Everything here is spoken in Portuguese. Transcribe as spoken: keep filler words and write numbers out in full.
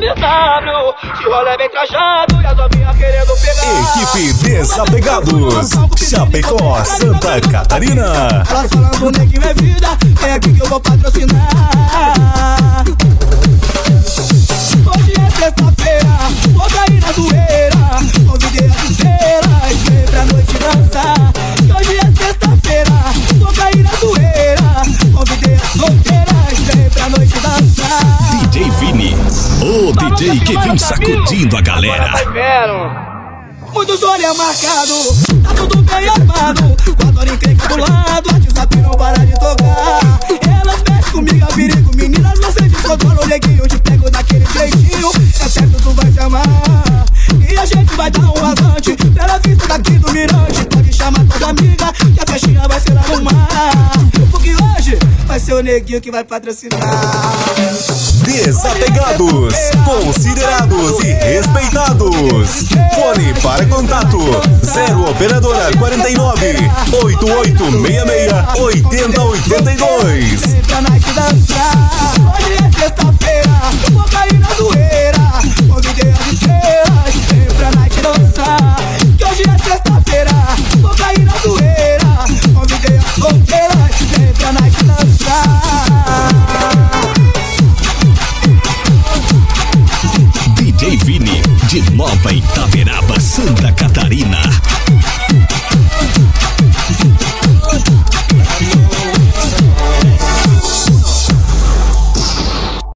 B W. Se rola bem trajado e as novinhas querendo pegar. Equipe Desapegados, Chapecó, Santa Catarina. Elas falando neguinho é vida, é aqui que eu vou patrocinar. Hoje é sexta-feira, vou cair na zoeira. Convidei a inteira, esperei pra noite dançar. Hoje é sexta-feira, vou cair na zoeira. Convidei a solteira, esperei pra noite dançar. D J Vini, o D J que vem sacudindo a galera. Muitos olhos marcados, tá tudo bem armado. Quatro horas encrenca do lado, o WhatsApp não para de tocar. Elas mexem comigo, a perigo, meninas, você descontrola o neguinho. Eu te pego daquele jeitinho, é certo tu vai chamar. E a gente vai dar um avante, pela vista daqui do mirante. Pode chamar toda amiga, que a festinha vai ser lá no mar. Porque hoje vai ser o neguinho que vai patrocinar. Desapegados, considerados e respeitados. Fone para contato zero operadora quarenta e nove, oito oito seis seis, oito zero oito dois. Pra nós dançar.